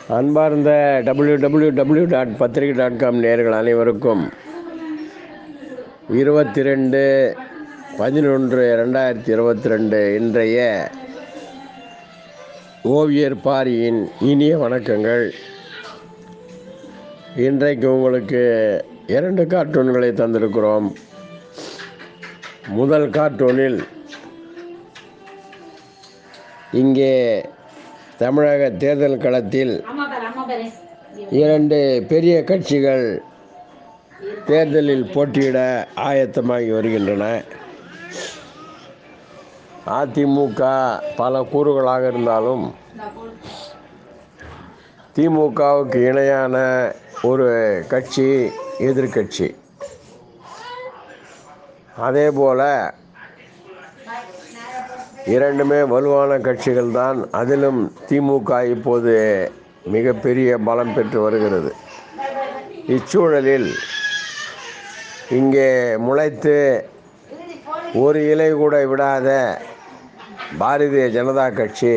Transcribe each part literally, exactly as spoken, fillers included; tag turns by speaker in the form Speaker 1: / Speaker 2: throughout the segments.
Speaker 1: அன்பார்ந்த W W W dot பத்திரிகை dot com நேயர்கள் அனைவருக்கும் இருபத்தி ரெண்டு பதினொன்று ரெண்டாயிரத்தி இருபத்தி ரெண்டு இன்றைய ஓவியர் பாரியின் இனிய வணக்கங்கள். இன்றைக்கு உங்களுக்கு இரண்டு கார்ட்டூன்களை தந்திருக்கிறோம். முதல் கார்ட்டூனில் இங்கே தமிழக தேர்தல் களத்தில் இரண்டு பெரிய கட்சிகள் தேர்தலில் போட்டியிட ஆயத்தமாகி வருகின்றன. அதிமுக பல கூறுகளாக இருந்தாலும் திமுகவுக்கு இணையான ஒரு கட்சி எதிர்கட்சி. அதேபோல இரண்டுமே வலுவான கட்சிகள் தான். அதிலும் திமுக இப்போது மிகப்பெரிய பலம் பெற்று வருகிறது. இச்சூழலில் இங்கே முளைத்து ஒரு இலை கூட விடாத பாரதிய ஜனதா கட்சி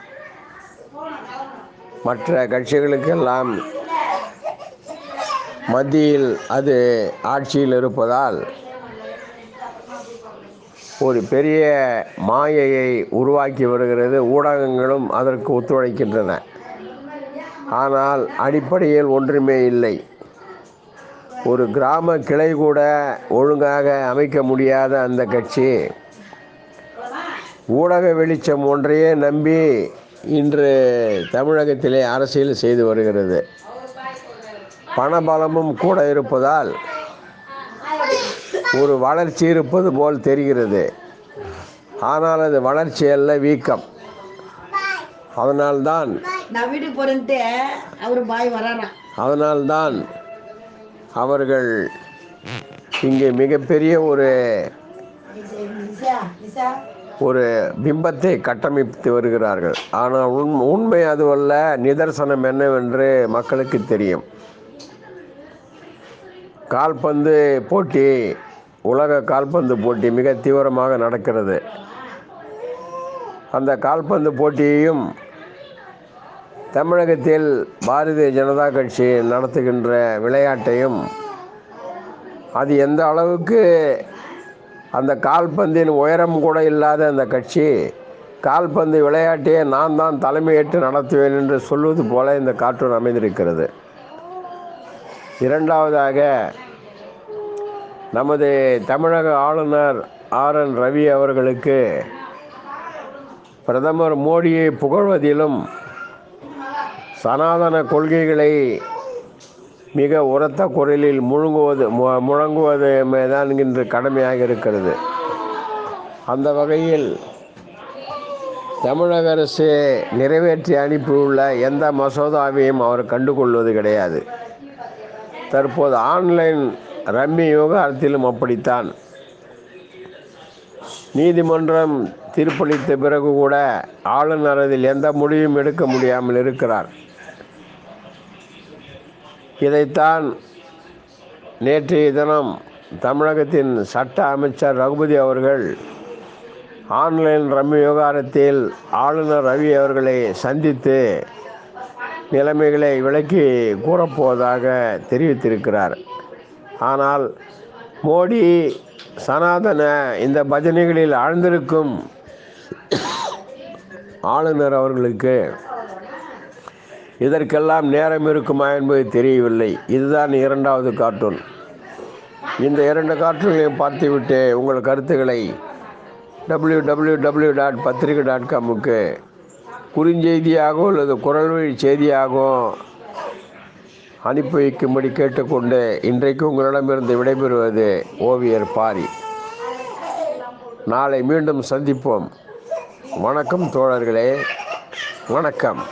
Speaker 1: மற்ற கட்சிகளுக்கெல்லாம் மத்தியில் அது ஆட்சியில் இருப்பதால் ஒரு பெரிய மாயையை உருவாக்கி வருகிறது. ஊடகங்களும் அதற்கு ஒத்துழைக்கின்றன. ஆனால் அடிப்படையில் ஒன்றுமே இல்லை. ஒரு கிராம கிளை கூட ஒழுங்காக அமைக்க முடியாத அந்த கட்சி ஊடக வெளிச்சம் ஒன்றையே நம்பி இன்று தமிழகத்திலே அரசியல் செய்து வருகிறது. பணபலமும் கூட இருப்பதால் ஒரு வளர்ச்சி இருப்பது போல் தெரிகிறது. ஆனால் அது வளர்ச்சி அல்ல, வீக்கம். அதனால்தான் அதனால்தான் அவர்கள் இங்கே மிகப்பெரிய ஒரு ஒரு பிம்பத்தை கட்டமைத்து வருகிறார்கள். ஆனால் உண் உண்மை அதுவல்ல. நிதர்சனம் என்னவென்று மக்களுக்கு தெரியும். கால்பந்து போட்டி, உலக கால்பந்து போட்டி மிக தீவிரமாக நடக்கிறது. அந்த கால்பந்து போட்டியையும் தமிழகத்தில் பாரதிய ஜனதா கட்சி நடத்துகின்ற விளையாட்டையும் அது எந்த அளவுக்கு அந்த கால்பந்தின் உயரம் கூட இல்லாத அந்த கட்சி கால்பந்து விளையாட்டையே நான் தான் தலைமையேற்று நடத்துவேன் என்று சொல்வது போல இந்த கார்ட்டூன் அமைந்திருக்கிறது. இரண்டாவதாக, நமது தமிழக ஆளுநர் ஆர் என் ரவி அவர்களுக்கு பிரதமர் மோடியை புகழ்வதிலும் சனாதன கொள்கைகளை மிக உரத்த குரலில் முழங்குவது முழங்குவதுமே தான் இன்று கடமையாக இருக்கிறது. அந்த வகையில் தமிழக அரசு நிறைவேற்றி அனுப்பியுள்ள எந்த மசோதாவையும் அவர் கண்டுகொள்வது கிடையாது. தற்போது ஆன்லைன் ரம்மி விவகாரத்திலும் அப்படித்தான். நீதிமன்றம் தீர்ப்பளித்த பிறகு கூட ஆளுநர் அதில் எந்த முடிவும் எடுக்க முடியாமல் இருக்கிறார். இதைத்தான் நேற்றைய தினம் தமிழகத்தின் சட்ட அமைச்சர் ரகுபதி அவர்கள் ஆன்லைன் ரம்மி விவகாரத்தில் ஆளுநர் ரவி அவர்களை சந்தித்து நிலைமைகளை விளக்கி கூறப்போவதாக தெரிவித்திருக்கிறார். ஆனால் மோடி சனாதன இந்த பஜனைகளில் ஆழ்ந்திருக்கும் ஆளுநர் அவர்களுக்கு இதற்கெல்லாம் நேரம் இருக்குமா என்பது தெரியவில்லை. இதுதான் இரண்டாவது கார்ட்டூன். இந்த இரண்டு கார்ட்டூன்களையும் பார்த்துவிட்டு உங்கள் கருத்துக்களை டபிள்யூ டபிள்யூ டபிள்யூ டாட் பத்திரிகை டாட் காமுக்கு குறுஞ்செய்தியாகவோ அல்லது குரல் வழி செய்தியாகவோ அனுப்பி வைக்கும்படி கேட்டுக்கொண்டு இன்றைக்கு உங்களிடமிருந்து விடைபெறுவது ஓவியர் பாரி. நாளை மீண்டும் சந்திப்போம். வணக்கம் தோழர்களே, வணக்கம்.